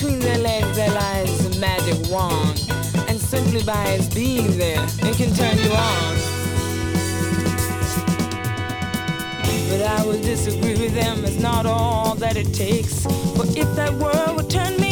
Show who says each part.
Speaker 1: between their legs there lies a magic wand, and simply by its being there, it can turn you on. But I would disagree with them, it's not all that it takes. For if that world would turn me